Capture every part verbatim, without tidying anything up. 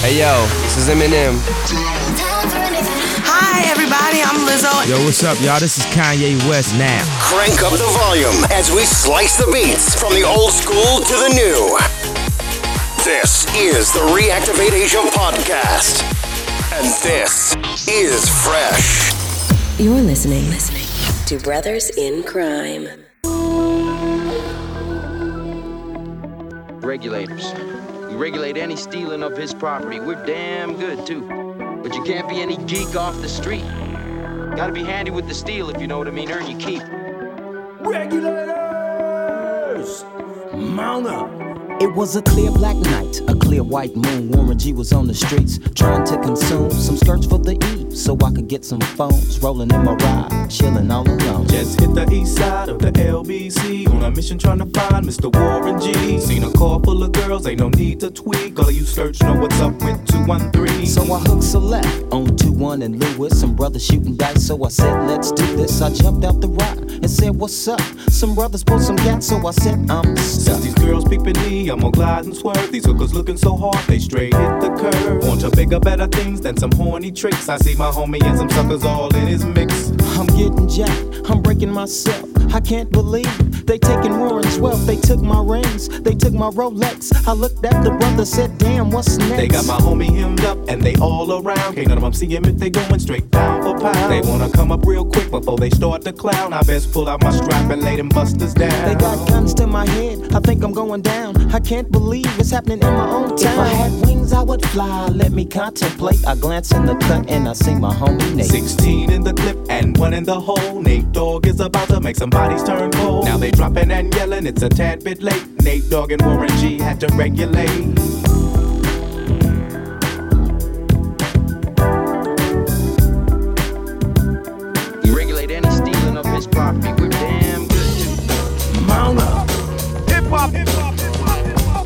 Hey yo, this is Eminem. Hi everybody, I'm Lizzo. Yo, what's up, y'all? This is Kanye West now. Crank up the volume as we slice the beats from the old school to the new. This is the Reactivate Asia podcast. And this is Fresh. You're listening, listening to Brothers in Crime. Regulators. We regulate any stealing of his property. We're damn good, too. But you can't be any geek off the street. Gotta be handy with the steel, if you know what I mean. Earn your keep. Regulators! Mount up! It was a clear black night, a clear white moon. Warren G was on the streets, trying to consume some skirts for the eve, so I could get some phones. Rolling in my ride, chilling all alone. Just hit the east side of the L B C on a mission trying to find Mister Warren G. Seen a car full of girls, ain't no need to tweak. All of you search know what's up with two one three. So I hooked select on two one and Lewis. Some brothers shooting dice, so I said, let's do this. I jumped out the ride and said, what's up? Some brothers pulled some gas, so I said, I'm stuck. Since these girls peeping me, I'm gonna glide and swerve. These hookers looking so hard, they straight hit the curve. Want to bigger, better things than some horny tricks. I see my homie and some suckers all in his mix. I'm getting jacked, I'm breaking myself. I can't believe they taking Warren's wealth. They took my rings, they took my Rolex. I looked at the brother, said, damn, what's next? They got my homie hemmed up and they all around. Can't none of them see him if they going straight down for pound. They wanna come up real quick before they start to clown. I best pull out my strap and lay them busters down. They got guns to my head, I think I'm going down. I can't believe it's happening in my own town. If I had wings, I would fly, let me contemplate. I glance in the cut and I see my homie Nate. Sixteen in the clip and one in the hole. Nate Dogg is about to make some bodies turn cold. Now they dropping and yelling, it's a tad bit late. Nate Dogg and Warren G had to regulate. We regulate any stealing of his property. We're damn good, too. Mount up. Hip hop, hip hop, hip hop, hip hop.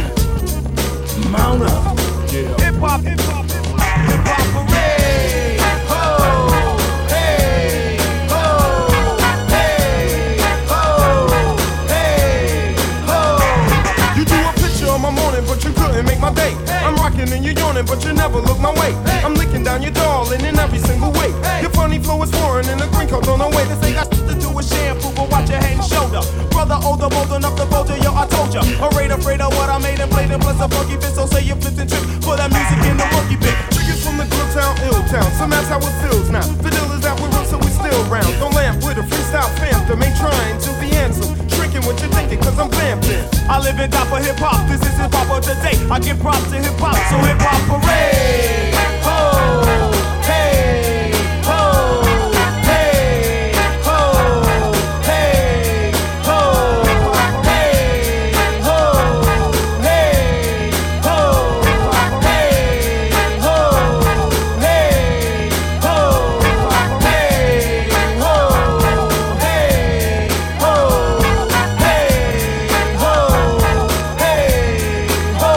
Mount up. Yeah. Hip hop, hip hop, hip hop, hip hop parade. Ho, hey, ho, hey, ho, hey, ho. You drew a picture of my morning, but you couldn't make my day. I'm rocking and you're yawning, but you never look my way. I'm licking down your darling in every single way. Your funny flow is foreign and the green coat on the way. This ain't got shit to do with shampoo, but watch your head and shoulder. Brother older, bold enough to boulder, yo, I told ya. Afraid, afraid of what I made and played and plus a funky bit, so say you flipped and tripped for that music in the monkey bit. Triggers from the good town, ill town, so that's how it feels now. The deal is that we're real, so we still round. Don't laugh with a freestyle phantom, ain't trying to be handsome. Tricking what you're thinking, cause I'm vamping. I live and die for hip hop, this is hip hop of today. I give props to hip hop, so hip hop parade. Ho, hey, ho, hey, ho, hey, ho, hey, ho, hey, ho, hey, ho, hey, ho, hey, ho, hey, ho, hey, ho, hey, ho,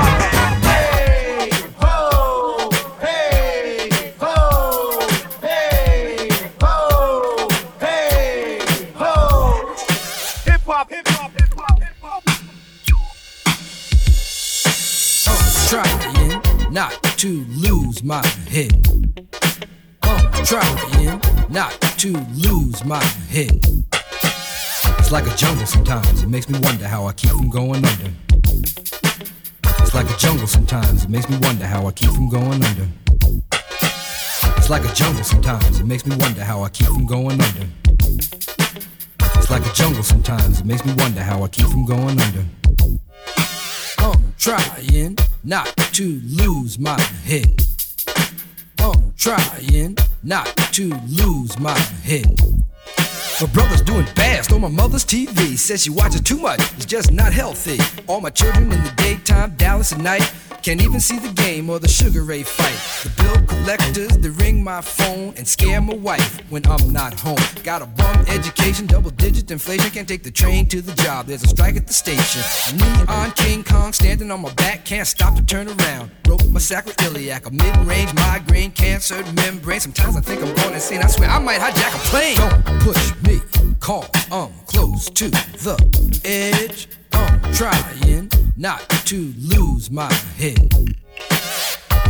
Trying not to lose my head. I'm trying not to lose my head. It's like a jungle sometimes, it makes me wonder how I keep from going under. It's like a jungle sometimes, it makes me wonder how I keep from going under. It's like a jungle sometimes, it makes me wonder how I keep from going under. It's like a jungle sometimes, it makes me wonder how I keep from going under. I'm trying not to lose my head. I'm trying not to lose my head. My brother's doing fast on my mother's T V. Says she watches too much, it's just not healthy. All my children in the daytime, Dallas at night. Can't even see the game or the Sugar Ray fight. The bill collectors, they ring my phone and scare my wife when I'm not home. Got a bum education, double digit inflation. Can't take the train to the job, there's a strike at the station. Neon King Kong standing on my back, can't stop to turn around. Broke my sacroiliac, a mid-range migraine, cancer membrane. Sometimes I think I'm going insane, I swear I might hijack a plane. Don't push me, call, I'm close to the edge. I'm trying not to lose my head.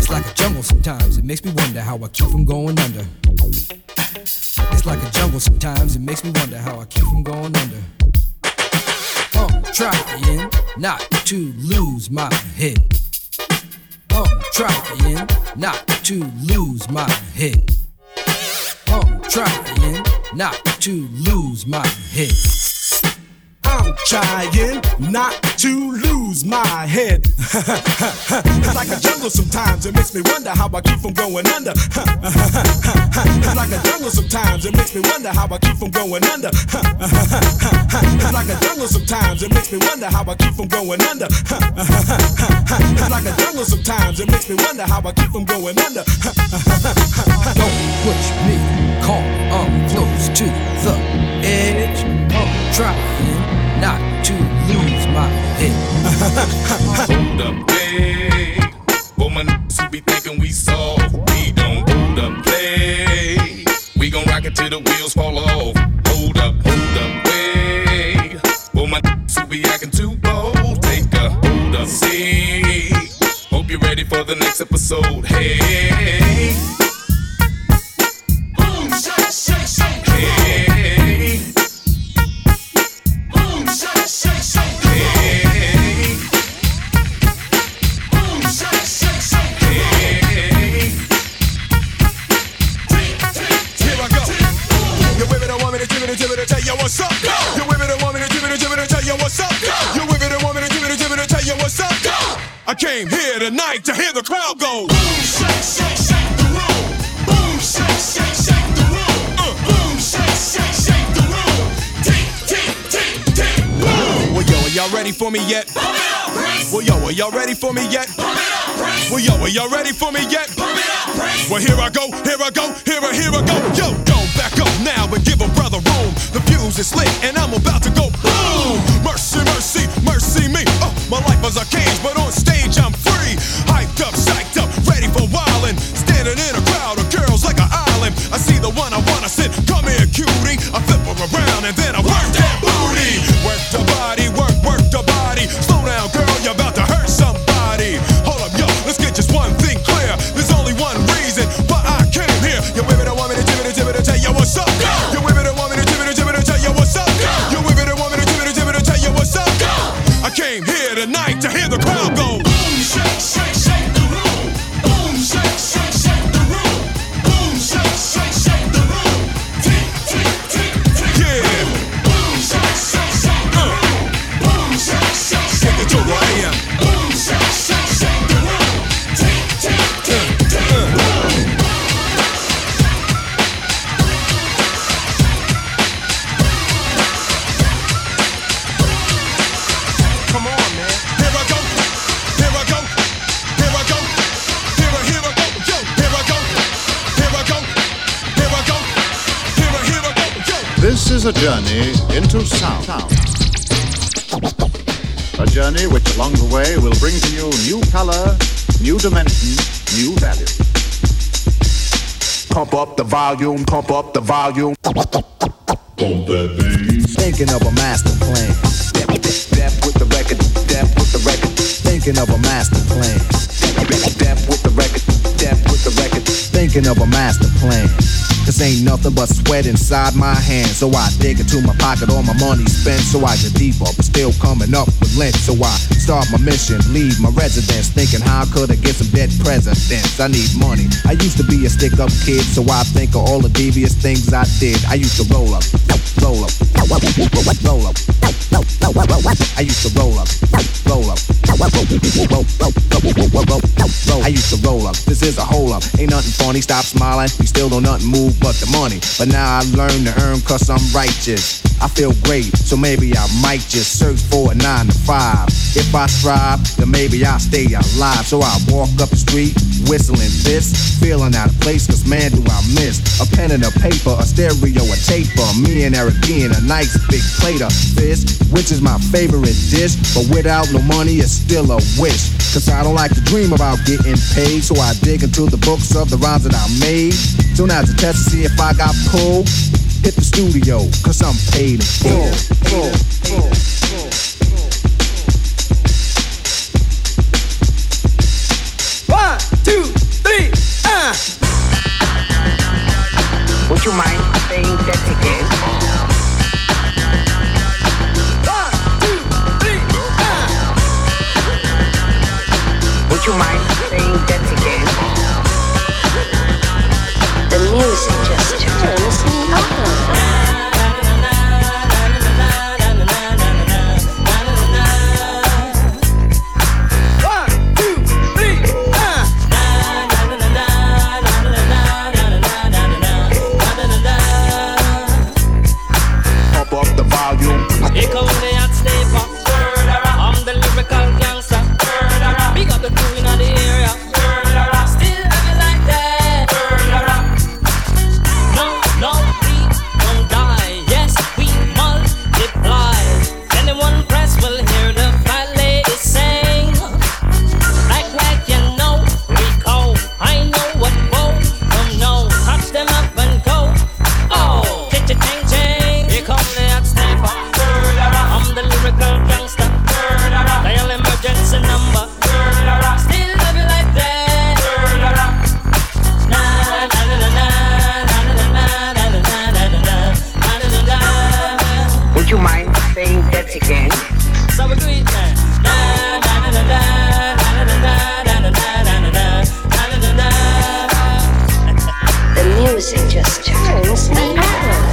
It's like a jungle sometimes, it makes me wonder how I keep from going under. It's like a jungle sometimes, it makes me wonder how I keep from going under. I'm trying not to lose my head. I'm trying not to lose my head. I'm trying not to lose my head. I'm trying not to lose my head. It's like a jungle sometimes, it makes me wonder how I keep from going under. It's like a jungle sometimes, it makes me wonder how I keep from going under. It's like a jungle sometimes, it makes me wonder how I keep from going under. It's like a jungle sometimes, it makes me wonder how I keep from going under. Don't push me, call, I'm close to the edge. I'm trying not to lose my head. Hold up, play. For my niggas who be thinking we soft, we don't hold up, play. We gon' rock it till the wheels fall off. Hold up, hold up, play. For my niggas who be acting too bold, take a hold up, see. Hope you're ready for the next episode. Hey. Boom, shake, shake, shake. Hey. Boom, shake, shake, shake. Hey. Boom, shake, shake, shake. Hey. Here I go. You women don't want me to give it and give it and tell you what's up. You women don't want me to give it and give it and tell you what's up. You women don't want me to give it and give it and tell you what's up. I came here tonight to hear the crowd go. Boom, shake, shake, shake the room. Boom, shake, shake, shake the room. Uh. Boom, shake, shake, shake the room. Tick, tick, tick, tick, boom. Well, yo, are y'all ready for me yet? Pump it up, Prince. Well, yo, are y'all ready for me yet? Pump it up, Prince. Well, yo, are y'all ready for me yet? Pump it up, Prince. Well, here I go, here I go, here I, here I go. Yo, go back up now and give a brother room. The fuse is lit and I'm about to go boom. Mercy, mercy, mercy me. Oh, my life was a cage, but on stage I'm free. Hyped up, psyched up, ready for wildin'. Standing in a crowd of girls like an island. I see the one I wanna sit. Come here, cutie. I flip her around and then I work that booty. Work the body, work, work the body. Slow down, girl, you're about to hurt somebody. Hold up, yo, let's get just one thing clear. There's only one reason why I came here. You women don't want me to give it and give it and tell you what's up. You women don't want me to give it and give it and tell you what's up. You women don't want me to give it and give it and tell you what's up. I came here tonight to hear the crowd go. Boom, shake, shake, shake the room. Boom, shake, shake, shake the room. Boom, shake, shake, shake the room. Tick, tick, tick, tick. Yeah. Boom, shake, shake, shake the room. Boom, shake, shake, shake the room. I am. Boom, shake, shake, shake the room. Tick, tick, tick, tick. Boom. Come on, man. Here I go. Here I go. Here I go. Here I, here I go. Yo, here I go. Here I go. Here I go. Here I, here I go. Yo. This is a journey into sound. A journey which along the way will bring to you new color, new dimension, new value. Pump up the volume, pump up the volume. Pump that bass. Thinking of a master plan. Step, step with the record, step with the record. Thinking of a master plan. Step with the record, step with the record. Thinking of a master plan. Cause ain't nothing but sweat inside my hands. So I dig into my pocket, all my money spent. So I get deeper, but still coming up with lint. So I start my mission, leave my residence. Thinking how could I get some dead presidents? I need money. I used to be a stick-up kid, so I think of all the devious things I did. I used to roll up, roll up, roll up, roll up. I used to roll up, roll up, roll, roll, roll, roll. I used to roll up. This is a hole up. Ain't nothing funny. Stop smiling. We still don't nothing move but the money. But now I learn to earn cause I'm righteous. I feel great, so maybe I might just search for a nine to five. If I strive, then maybe I'll stay alive. So I walk up the street, whistling this, feeling out of place, cause man do I miss a pen and a paper, a stereo, a taper. Me and Eric being a nice big plate of fish, which is my favorite dish. But without no money, it's still a wish. Cause I don't like to dream about getting paid, so I dig into the books of the rhymes that I made. So now to test to see if I got pulled, hit the studio, cause I'm paid in full. full, full, full, full. One, two, Would you mind saying that again? The music just turns me on. Here come the hot stepper. I'm the lyrical gangster. Big up the crew in the area. Still have it like that. No, no, we don't die. Yes, we multiply. Anyone press will hear the fat lady sing. Like, like you know, Rico. I know what both don't know. Touch them up and go. Oh, get your ting ting. Here come the hot stepper. I'm the lyrical gangster. Dial emergency number. Still love you like that. Na na na na na na na na na na. Would you mind saying that again? So we do it now. Na na na na na na na na na na na. The music just turns me on.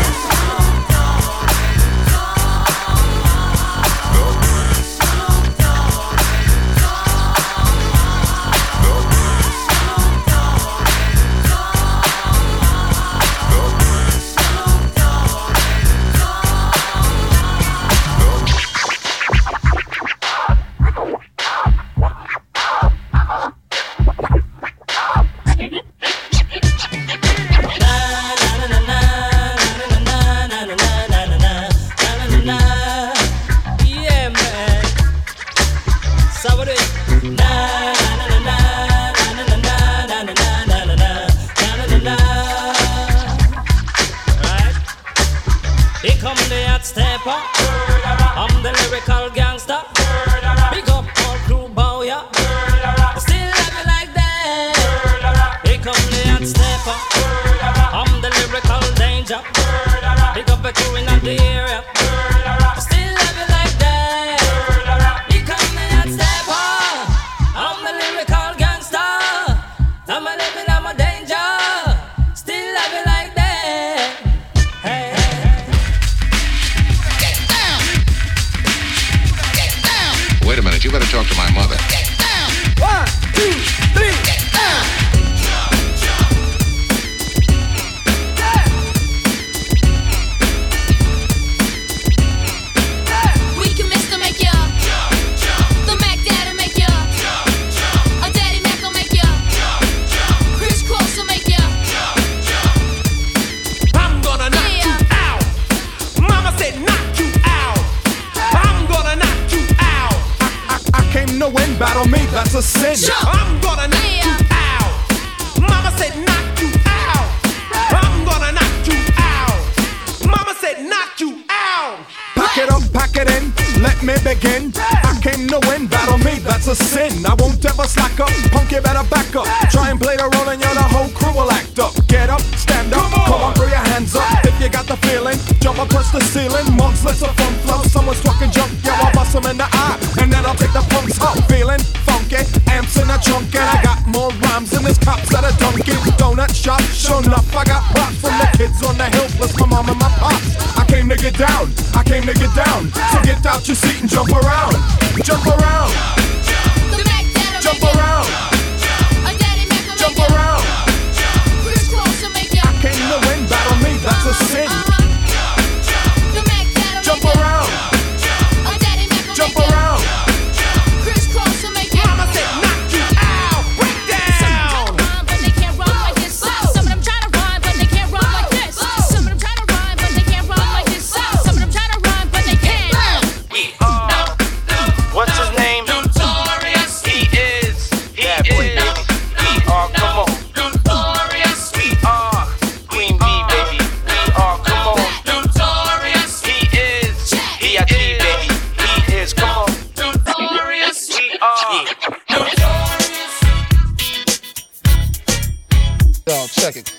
Yeah, man. So we do it. Na na na na na na na na na na na na na na. Right. Here come the hot stepper. I'm the lyrical gangster. Big up all crew bow ya. Still have it like that. Here come the hot stepper. I'm the lyrical danger. Big up the crew in the area. Still have it like that. Here come the hot stepper. I'm the lyrical gangster. I'm a living, I'm a danger. Still have it like that. Hey, hey, hey. Get down. Get down. Wait a minute, you better talk to my mother. Get down. One, two, three. Get down. We can Mister make ya. The Mac Dad'll make ya. A Daddy Mac will make ya. Chris Cross will make ya. I'm gonna knock Yeah. you out. Mama said knock you out. I'm gonna knock you out. I, I came to win, battle me, that's a sin. I'm gonna knock Yeah. you out. Mama said knock you out. I'm gonna knock you out. Mama said knock you out. Pack it up, pack it in, let me begin. I came to win, battle me, that's a sin. I won't ever slack up, punk you better back up. Try and play the role and you're the whole crew will act up. Get up, stand up, come on, throw your hands up. If you got the feeling, jump across the ceiling. Monks, let's a funk flow, someone's talking junk, yo, I'll bust them in the eye. And then I'll take the punks out, feeling funky. Amps in the trunk and I got more rhymes than this cops at a Dunkin' Donut shop. Sure enough, I got props from the kids on the hill, plus my mom and my pops. I came to get down, I came to get down. So get out your seat and jump around, jump around, The Mac Dad'll jump make ya. around, A Daddy Mac will jump make ya. around. Chris Cross will make ya. I came to win, battle me, that's a sin. Uh-huh. The Mac Dad'll Jump make ya. around, A Daddy Mac will jump make ya. around. Chris Cross will make ya. Mama said knock you out. Break down. Rhyme, but they can't rhyme like this. Some of them try to rhyme, but they can't rhyme like this. Some of them try to rhyme, but they can't rhyme like this. Some of them try to rhyme, but they can't. We are. What's his name? Notorious. He is. He is. We are. Come on. Notorious. We are. Queen Bee, baby. We are. Come on. Notorious. He is. He a G, baby. He is. Come on. Notorious. We are. Notorious. Yo, check it.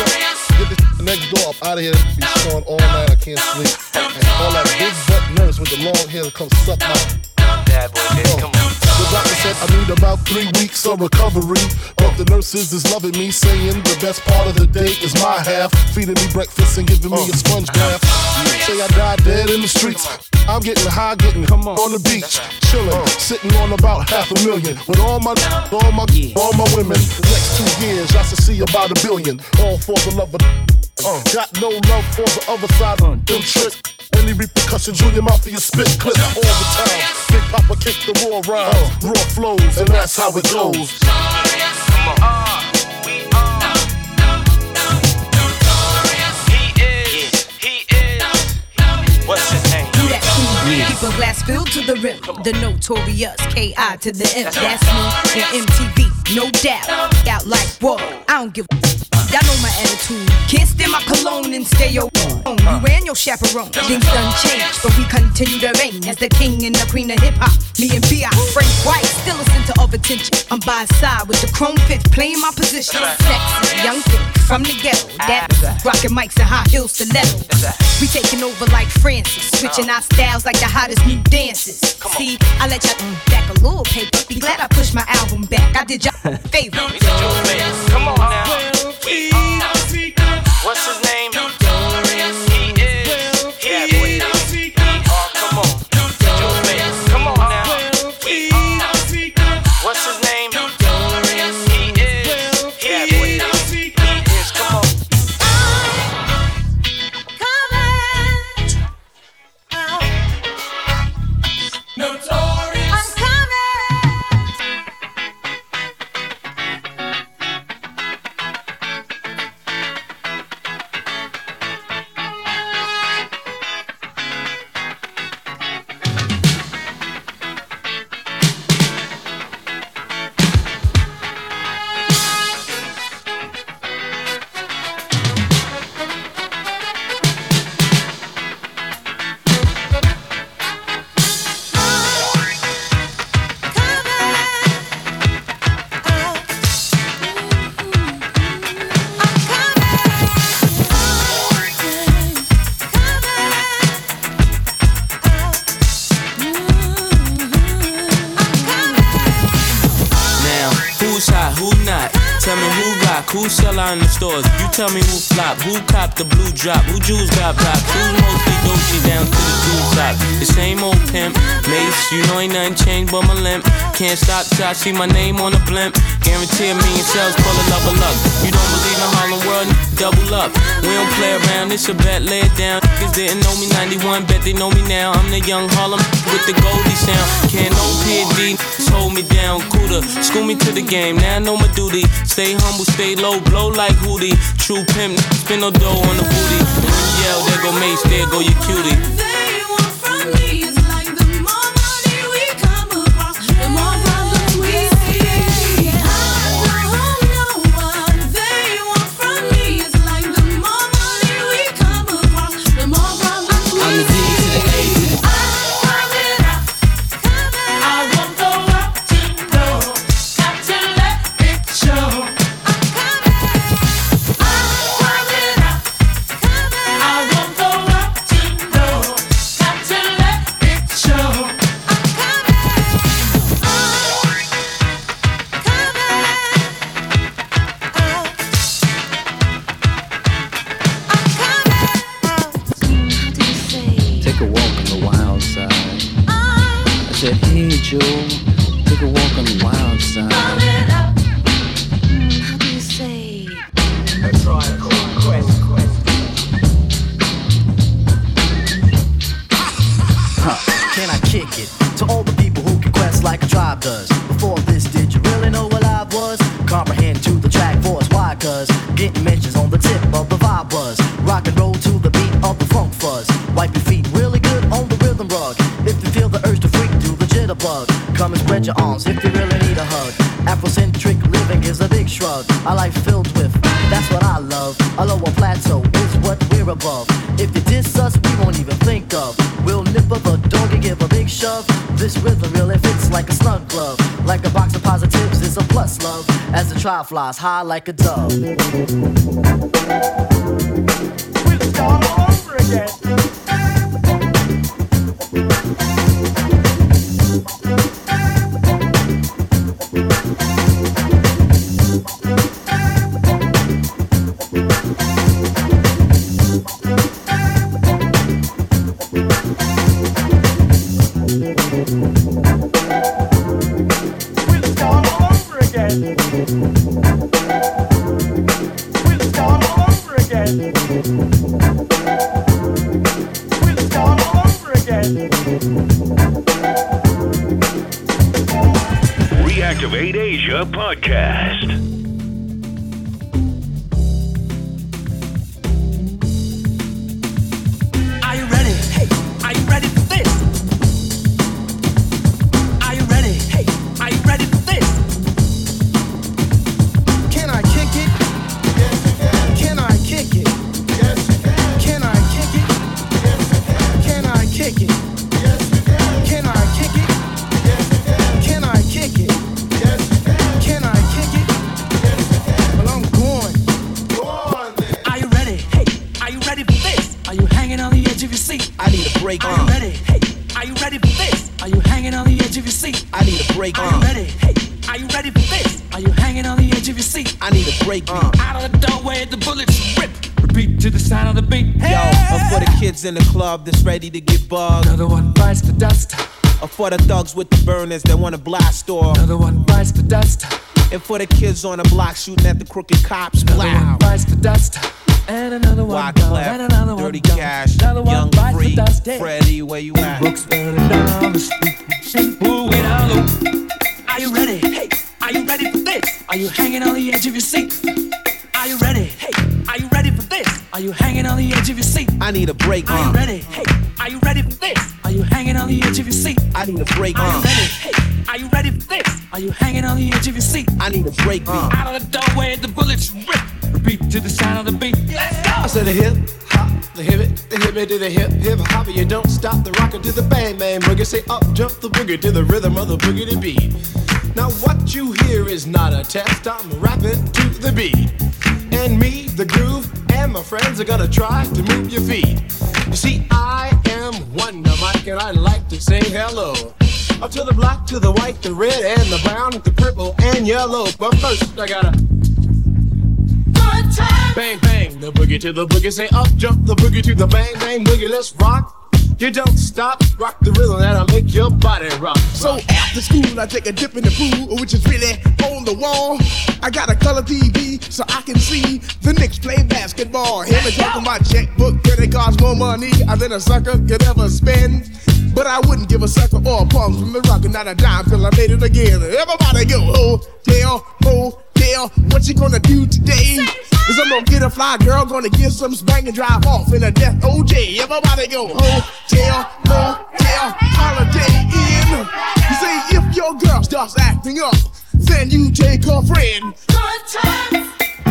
Get this next door up out of here. Be snoring all night. I can't sleep. And all that big butt nurse with the the long hair that comes suck my. Bad boy, baby, come on. The doctor said I need about three weeks of recovery, but the nurses is loving me, saying the best part of the day is my half, feeding me breakfast and giving me a sponge bath. Say I died dead in the streets. I'm getting high, getting come on, on the beach, chilling, sitting on about half a million with all my, all my, all my women. The next two years I should see about a billion, all for the love of. Uh, got no love for the other side of them tricks. Any repercussions, Junior Mafia spit clip all the time. Big Papa kick the raw rhymes, raw flows, and that's how it goes. Come on. Uh, we are. He is. He is. What's his name? Yeah. Keep a glass filled to the rim. The notorious K I to the M. That's me on M T V, no doubt. Out like whoa, I don't give a. Y'all know my attitude. Can't stand my cologne and stay your own. You and your chaperone. Things done changed, but we continue to reign as the king and the queen of hip hop. Me and B I Frank White, still a center of attention. I'm by his side with the chrome fifth, playing my position. Sexy, young thing from the ghetto. That rockin' mics and high heels stiletto. We taking over like Francis, switching our styles like the hottest new dances. See, I let y'all mm, back a little paper. Be glad I pushed my album back. I did y'all a favor. Come on now. We are. What's his name? He is. Yeah, boy. We are. Come on. Come on now. We are. What's his name? He is. Yeah, boy. He is. Come on. Notorious. Who sell out in the stores? You tell me who flop. Who cop the blue drop? Who jewels got pop? Who's mostly Dolce down to the jewel top? The same old pimp. Mace, you know ain't nothing changed but my limp. Can't stop till I see my name on the blimp. Guarantee a million sales, call it love or luck. You don't believe in Harlem World? Double up. We don't play around, it's a bet, lay it down. Niggas didn't know me ninety-one, bet they know me now. I'm the young Harlem with the Goldie sound. Can't no P D, hold me down. Cooler, school me to the game, now I know my duty. Stay humble, stay low, blow like Hootie. True pimp, spin no dough on the booty. And when you yell, there go Mace, there go your cutie. They want from me is like the more money we come across, the more problems we see. I don't know what they want from me is like the more money we come across, the more problems we I'm the D to the A to the I want the world to know, got to let it show. Hey Joe, take a walk on the wild side. Mm, how do you say? That's right, quest, quest. Huh, can I kick it to all the people who can quest like a tribe does? Before this, did you really know what I was? Comprehend to the track voice, why? Cause getting mentions on the tip of the vibe buzz. Rock and roll to the beat of the funk fuzz. Wipe your feet really good on the rhythm rug. If you feel the urge to freak, do the jitterbug. Come and spread your arms if you really need a hug. Afrocentric living is a big shrug. A life filled with, that's what I love. A lower plateau is what we're above. If you diss us, we won't even think of. We'll nipper the dog and give a big shove. This rhythm really fits like a snug glove. Like a box of positives is a plus love. As the trial flies high like a dove. We'll start all over again. We'll start all over again. We'll start all over again. We'll start all over again. Reactivate Asia podcast. Are you ready? Hey, are you ready for this? Are you ready? Hey, are you ready for this? Can I kick it? Yes, you can. Can I kick it? Yes, you can. Can I kick it? Yes, you can. Can I kick it? Yes, you can. Can I kick it? Yes, you can. Can I kick it? Yes, you can. Can I kick it? Yes, you can. Well, I'm going. Go on then. Are you ready? Hey, are you ready for this? Are you hanging on the edge of your seat? I need a break. Are you ready? Hey, are you ready for this? Are you hanging on the edge of your seat? I need a break. Are you ready? Hey, are you ready for this? Are you hanging on the edge of your seat? I need a break. Uh. Out of the doorway, the bullets rip. Repeat to the sound of the beat. Yo, uh, for the kids in the club that's ready to get bugged. Another one bites the dust. Or for the thugs with the burners that wanna blast off. Another one bites the dust. And for the kids on the block shooting at the crooked cops. Another Blow. one bites the dust. And another one gone. And another Dirty one gone. Cash, Another one Young bites Free, the dust. Yeah. Freddie, where you at? Books burning down the street. Moving down low. Are you ready? Hey, are you ready for this? Are you hanging on the edge of your seat? Are you ready? Hey, are you ready for this? Are you hanging on the edge of your seat? I need a break. Are Uh. you ready? Hey, are you ready for this? Are you hanging on the edge of your seat? I need a break. Are you Uh. ready? Hey, are you ready for this? Are you hanging on the edge of your seat? I need a break. Uh. Out of the doorway, the bullets rip. Repeat to the sound of the beat. Let's go! I said the hip hop, the hip it, the hip it to the hip hip hop. You don't stop the rocker to the bang bang boogie. Say up jump the boogie to the rhythm of the boogie to beat. Now what you hear is not a test. I'm rapping to the beat, and me, the groove, and my friends are gonna try to move your feet. You see, I am Wonder Mike, and I like to say hello. Up to the black, to the white, the red, and the brown, the purple, and yellow. But first, I gotta. Bang, bang, the boogie to the boogie. Say up, jump the boogie to the bang, bang, boogie. Let's rock. You don't stop. Rock the rhythm that'll make your body rock. So after school, I take a dip in the pool, which is really on the wall. I got a color T V so I can see the Knicks play basketball. Hear me talking about checkbook, credit cards, more money than a sucker could ever spend. But I wouldn't give a sucker or a punk from the rock, not a dime till I made it again. Everybody go, hotel, hotel, what you gonna do today? Is I'm gonna get a fly girl, gonna get some spank and drive off in a death O J. Everybody go, hotel, hotel, holiday inn. You say if your girl starts acting up, then you take her friend. Good times.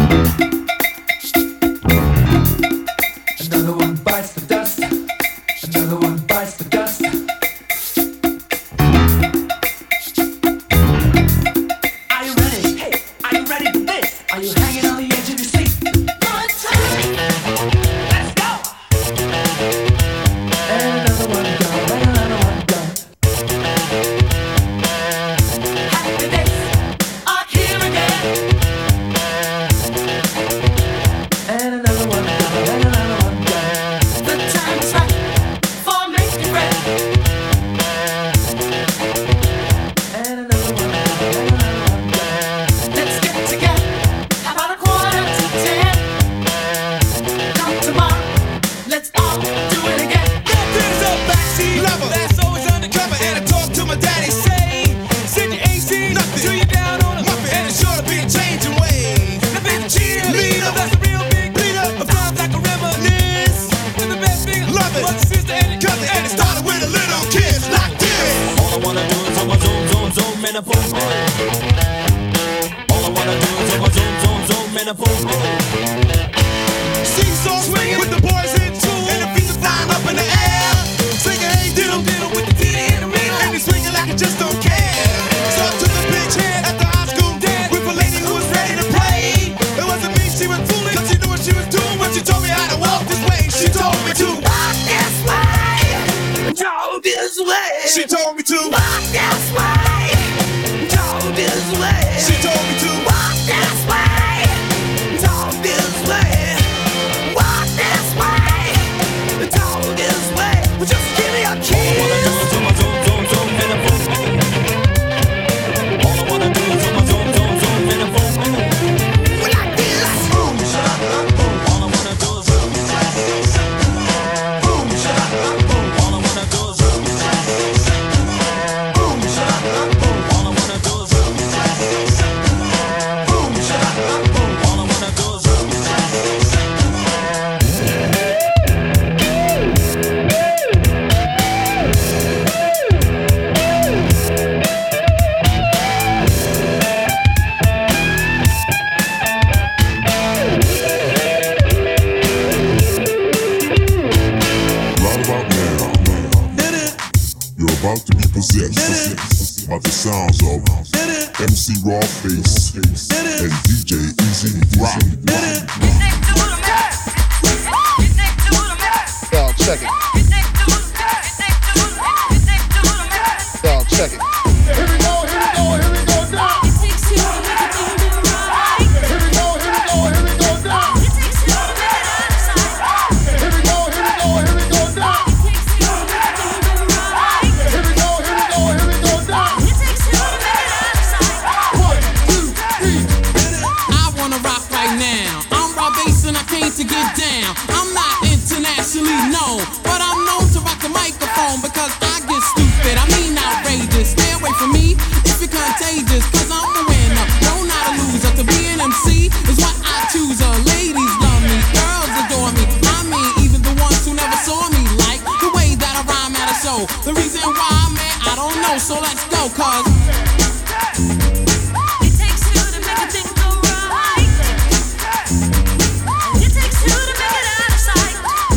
Another one bites the dust. Another one bites the dust. Are you ready? Hey, are you ready for this? Are you hanging on the edge of your seat? Good time. Let's go. And another one gone. And another one gone. Happy days are here again. And another one gone. And another one gone. The time is right for making bread. And another one gone. And another one gone. Let's get together. How about a quarter to ten? Come tomorrow. Let's all do it again. There's a backseat lover that's always undercover, and I talk to my daddy, say, send your A C nothing till you're down on a muffin, and it's sure to be a changing way. The big cheerleader, that's a real big leader, of love like a reminisce. And the best thing, love it, was the sister and the cousin, and it started with a little kiss like this. All I wanna do is zoom, zoom, zoom, zoom, and a boom, boom. All I wanna do is zoom, zoom, zoom, zoom, and a boom, boom. Seesaw swinging with the boys in tune, and the feet are flying up in the air. Singing hey diddle diddle with the titty in the middle, and they swinging like I just don't care. So I took a bitch head at the high school dance with a lady who was ready to play. It wasn't me she was fooling, 'cause she knew what she was doing when she told me how to walk this way. She told me to walk this way, go this way. She told me to walk this way, go this way. She told me to walk this way, go this way. Walk this way, go this way. Well, just give me a kiss. You're about to be possessed by the sounds of M C Raw Face and D J Easy Rock. Yo, check it. Yo, check it. Here we go, here we go, here we go down. It takes two to make a thing go right. Here we go, here we go, here we go down. It takes two to make it out of sight. Here we go, here we go, here we go down. It takes two to make a thing go right. Here we go, here we go, here we go down. It takes two to make it out of sight. One, two, three. I wanna rock right now. I'm Raw Bass and I came to get down. I'm not internationally known, but I'm known to rock the microphone because I get stupid. I mean outrageous. Stay away from me if you're contagious, cause I'm the winner, no not a loser. To be an M C is what I choose. Uh, ladies love me, girls adore me. I mean even the ones who never saw me like the way that I rhyme at a show. The reason why I'm mad, I don't know, so let's go, cause It takes two to make a thing go right. It takes two to make it out of sight.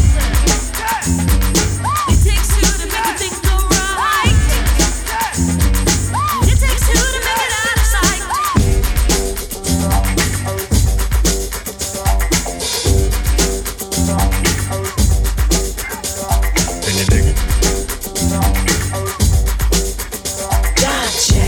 It takes two to make a thing go right. It takes two to make it out of sight. Can you dig it? Gotcha.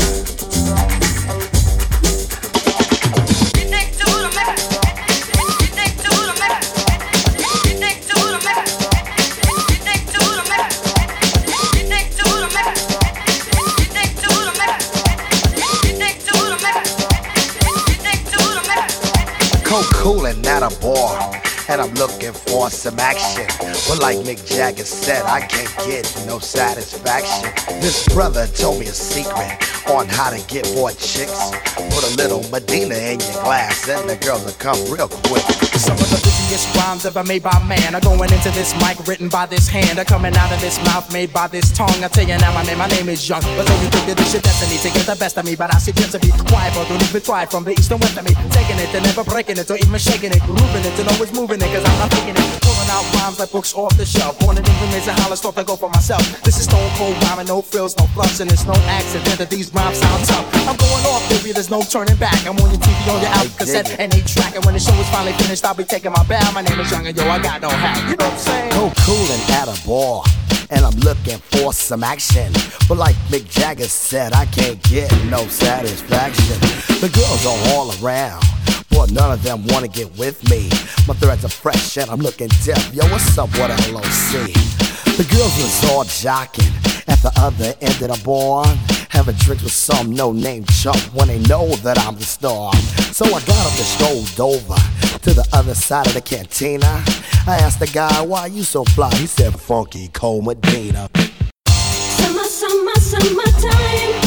It takes two to make it. It takes two to make it. It takes two to make it. It takes two to make it. It takes two to make it. It takes two to make it. It takes two to make it. It takes two to make it. Cold coolin' at a bar, and I'm looking for some action. But like Mick Jagger said, I can't get no satisfaction. This brother told me a secret on how to get more chicks. Put a little Medina in your glass, and the girls will come real quick. Some of the busiest rhymes ever made by man are going into this mic, written by this hand, are coming out of this mouth, made by this tongue. I tell you now, my name, my name is Young. But though you think that this your destiny to get the best of me, but I suggest to be quiet, but don't even try from the east and west of me. Taking it and never breaking it, or even shaking it, grooving it and always moving it, cause I'm not thinking it. Pulling out rhymes like books off the shelf. Born in England, raised in Hollis, thought to go for myself. This is stone cold rhyming, no frills, no fluffs, and it's no accident that these rhymes sound tough. I'm going off, baby, there's no turning back. I'm on your T V, on your out cassette, and eight track. And when the show is finally finished, I'll be taking my bow. My name is Young, and yo, I got no hat. You know what I'm saying? Cold coolin' at a bar, and I'm looking for some action. But like Mick Jagger said, I can't get no satisfaction. The girls are all around, but none of them wanna get with me. My threads are fresh and I'm looking deaf. Yo, what's up with L O C? The girls was all jocking at the other end of the bar, having drinks with some no-name chump when they know that I'm the star. So I got up and strolled over to the other side of the cantina. I asked the guy, why you so fly? He said, Funky Cole Medina. Summer, summer, summertime.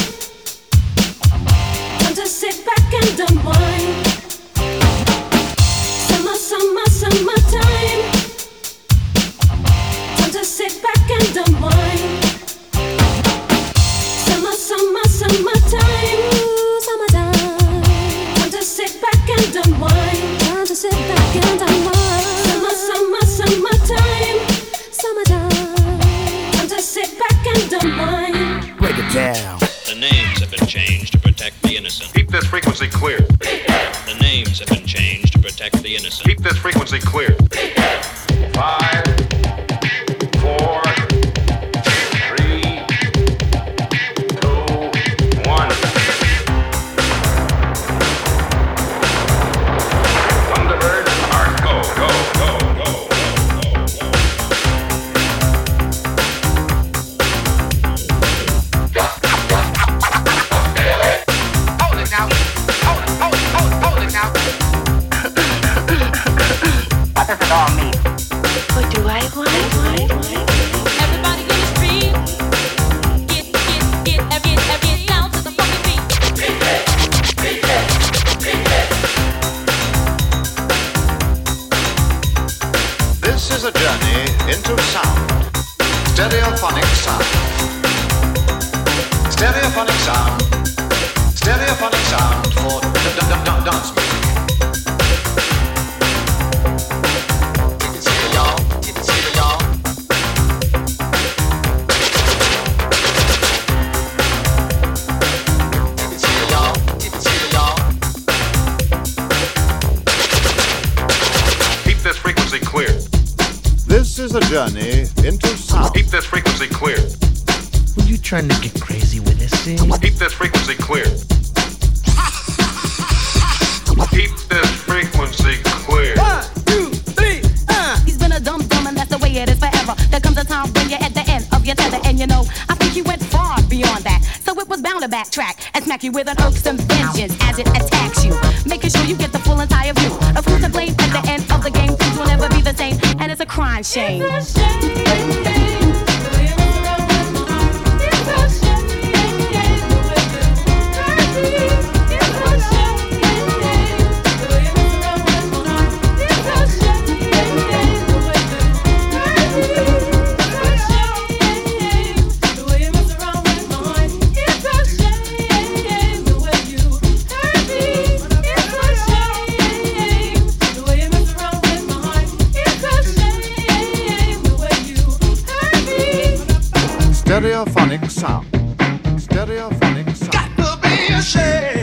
Time to sit back and unwind. Summer, summer, summertime. Time to sit back and unwind. Summer, summer, summertime. Summertime. Time to sit back and unwind. Time to sit back and unwind. Summer, summer, summertime. Summertime. Time to sit back and unwind. Break it down. The names have been changed to protect the innocent. Keep this frequency clear. The names have been changed to protect the innocent. Keep this frequency clear. Five, four, three, two, one. Thunderbird, arc, go, go, go, go, go, Hold it now. Hold it, hold it, hold it, hold it now. What does it all mean? What do I want? Everybody in the street, get, get, get, get, get down to the funky beat. This is a journey into sound. Stereophonic sound. Stereophonic sound. Stereophonic sound for d- d- d- dance music. Take it slow, y'all. Take it slow, y'all. is a journey into sound. Keep this frequency clear. Were you trying to get crazy with this thing? Keep this frequency clear. Keep this frequency clear. One, two, three, uh. He's been a dumb dumb and that's the way it is forever. There comes a time when you're at the end of your tether and you know, I think he went far beyond that. So it was bound to backtrack and smack you with an irksome vengeance as it attacks you. Making sure you get the full entire view of who's to blame at the end of the game. Things will never be the same and it's a crime shame. It's a shame. Stereophonic sound. Stereophonic sound. Got to be a shame.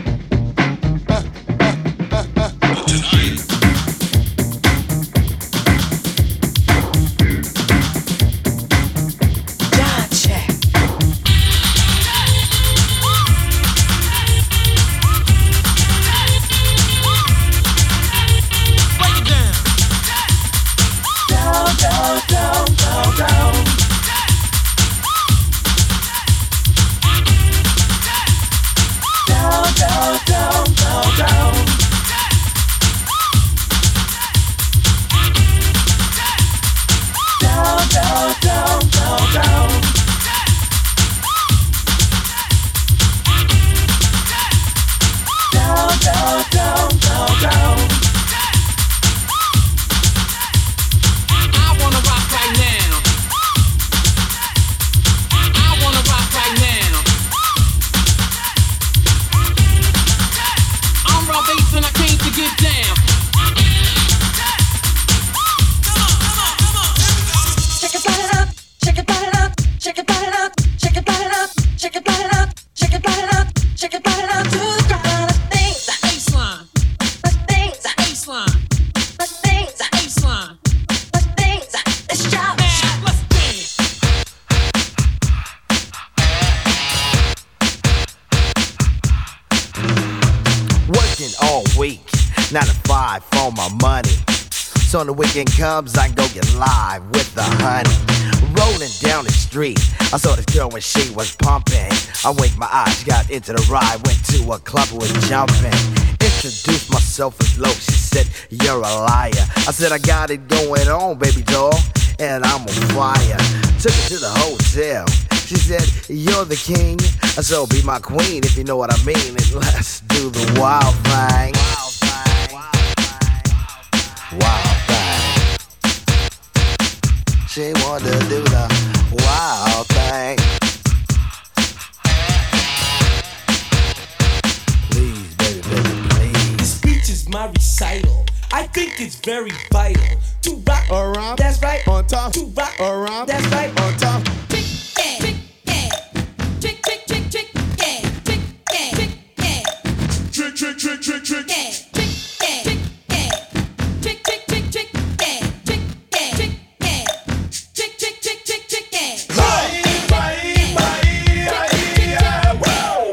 So when the weekend comes, I can go get live with the honey. Rolling down the street, I saw this girl when she was pumping. I winked my eyes, got into the ride, went to a club, was jumping. Introduced myself as low, she said, you're a liar. I said, I got it going on, baby doll, and I'm on fire. Took her to the hotel, she said, you're the king, so be my queen if you know what I mean. And let's do the wild thing. Wild thing. Wild thing. She wanted to do the wild thing. Please, baby, baby, please. This speech is my recital. I think it's very vital to rock around. That's right, on top. To rock around. That's right, on top. Trick, yeah, trick, yeah. Trick, trick, trick, trick, yeah. Trick, yeah, trick, yeah. Trick, trick, trick, trick, trick. Yeah, trick, yeah, trick, yeah. Trick, trick, trick, trick, yeah. Trick, yeah, trick, yeah. Trick, trick, trick, trick, trick, yeah. Bye, bye, bye, yeah, wow.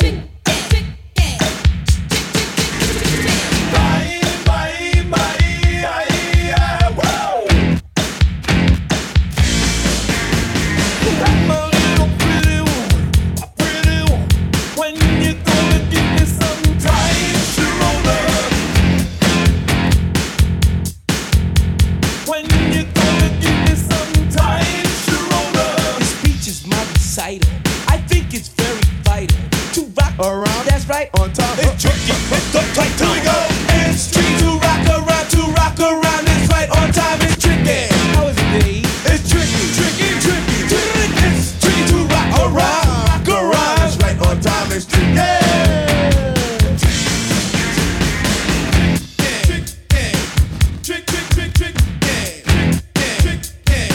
Bye, bye, bye, yeah, wow. I'm a little pretty woman, a pretty woman. When you gonna give me some time, Sharona? When you gonna give me some time, Sharona? This speech is my recital. I think it's very vital to rock around. That's right, on top. It's tricky, it's uptight. Here we go. It's tricky to rock around, to rock around. That's right, on time. It's tricky. How is it, Dave? It's tricky, tricky, tricky, tricky. It's tricky to rock around, rock around. That's right, on time. It's tricky. Trick, trick, trick, trick, yeah. Trick, yeah.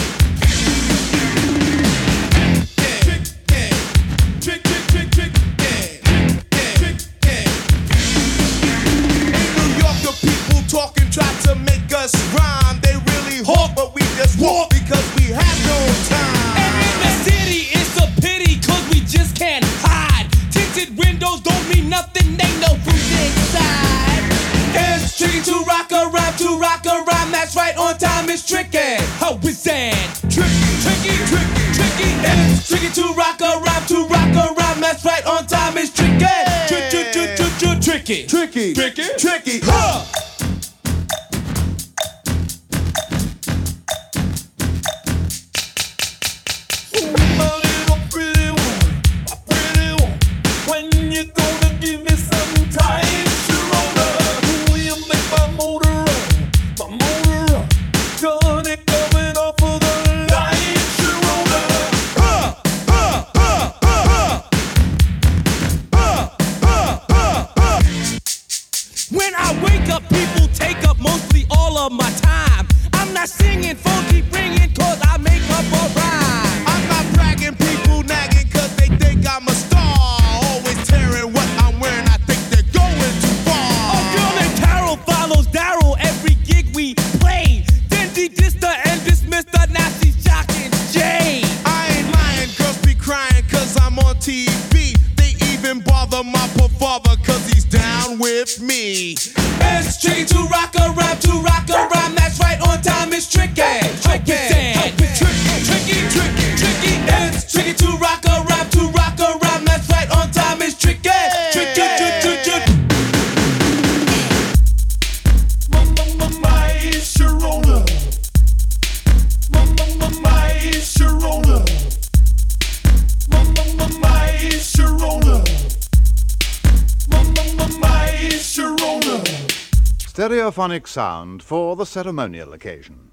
Trick, trick, trick, trick, yeah. Trick, yeah. tricky to rock around, to rock around. That's right, on time is tricky. Tricky, tricky, tricky, tricky. Huh. My time. I'm not singing funky ringing cause I make up a rhyme. I'm not bragging, people nagging cause they think I'm a star. Always tearing what I'm wearing, I think they're going too far. A girl named Carol follows Daryl every gig we play. Then she dissed her and dismissed her, now she's shocking Jay. I ain't lying, girls be crying cause I'm on T V. They even bother my poor father cause he's down with me. It's tricky to rock around, to rock around. That's right, on time is tricky. Tricky, tricky, tricky, tricky, tricky. It's tricky to rock around, to rock around. That's right, on time is tricky. Tricky, tricky, tricky. My Sharona. My Sharona. My Sharona. My Sharona. Stereophonic sound for the ceremonial occasion.